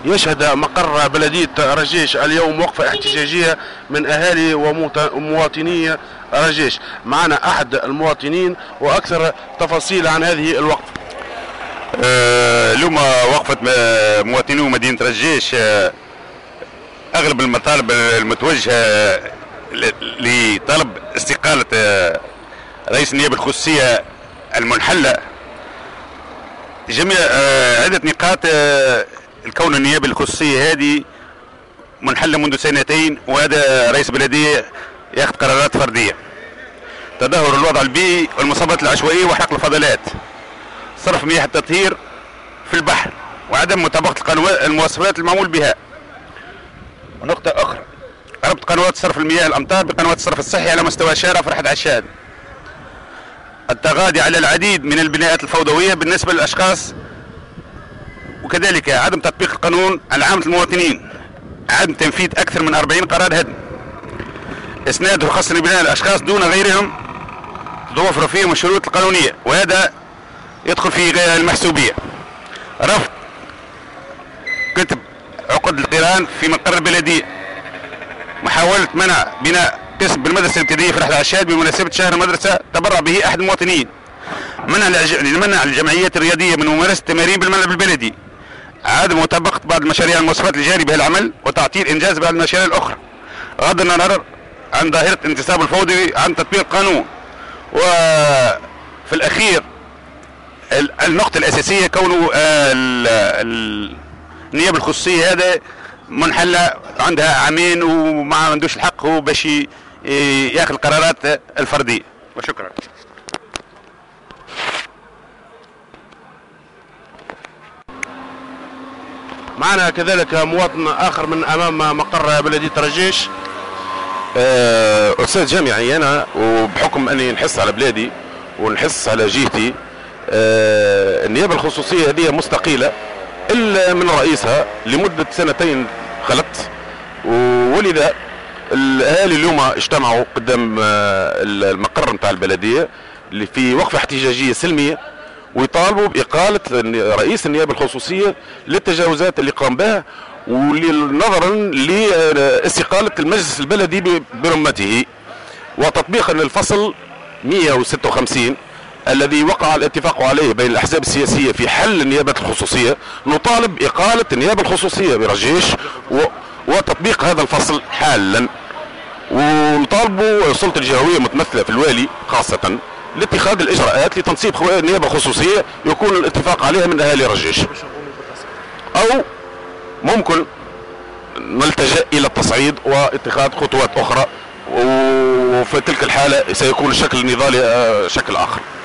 يشهد مقر بلدية رجيش اليوم وقفة احتجاجية من أهالي ومواطني رجيش. معنا أحد المواطنين وأكثر تفاصيل عن هذه الوقفة. اليوم وقفة مواطني مدينة رجيش، أغلب المطالب المتوجهة لطلب استقالة رئيس النيابة الخصوصية المنحلة. جميع عدة نقاط. الكون النيابة الخصوصية هذه منحلة منذ سنتين، وهذا رئيس بلدية ياخذ قرارات فردية. تدهور الوضع البيئي والمصابات العشوائية وحرق الفضلات، صرف مياه التطهير في البحر، وعدم مطابقة المواصفات المعمول بها. ونقطة أخرى، ربط قنوات صرف المياه الأمطار بقنوات الصرف الصحي على مستوى شارع فرحة عشاد. التغاضي على العديد من البناءات الفوضوية بالنسبة للأشخاص، وكذلك عدم تطبيق القانون على عامة المواطنين، عدم تنفيذ أكثر من 40 قرار هدم، إسناد رخص لبناء الأشخاص دون غيرهم توفر فيهم الشروط القانونية، وهذا يدخل في المحسوبية. رفض كتب عقد القران في مقر البلدية. محاولة منع بناء قسم بالمدرسة الابتدائية في رحلة عشاد بمناسبة شهر المدرسة تبرع به أحد المواطنين. منع الجمعيات الرياضية من ممارسة التمارين بالملعب البلدي. عدم مطابقة بعض المشاريع المواصفات الجاري بها العمل، وتعطيل إنجاز بعض المشاريع الأخرى. غض النظر عن ظاهرة الانتصاب الفوضوي عن تطبيق القانون. وفي الأخير النقطة الأساسية كونه النيابة الخصوصية هذا منحلة عندها عامين وما عندوش الحق هو باش ياخذ القرارات الفردية. وشكرا. معنا كذلك مواطن آخر من أمام مقر بلدية رجيش. أستاذ جامعي أنا، وبحكم أني نحس على بلادي ونحس على جهتي، النيابة الخصوصية هذه مستقيلة إلا من رئيسها لمدة سنتين خلت، ولذا الأهالي اليوم اجتمعوا قدام المقر نتاع البلدية اللي في وقفة احتجاجية سلمية، ويطالبوا بإقالة رئيس النيابة الخصوصية للتجاوزات اللي قام بها، ونظرا لاستقالة المجلس البلدي برمته، وتطبيقا للفصل 156 الذي وقع الاتفاق عليه بين الأحزاب السياسية في حل النيابة الخصوصية. نطالب بإقالة النيابة الخصوصية برجيش وتطبيق هذا الفصل حالا، ونطالبوا السلطة الجهوية متمثلة في الوالي خاصة لاتخاذ الإجراءات لتنصيب نيابة خصوصية يكون الاتفاق عليها من أهالي رجيش، أو ممكن نلتجأ إلى التصعيد واتخاذ خطوات أخرى، وفي تلك الحالة سيكون الشكل النضالي شكل آخر.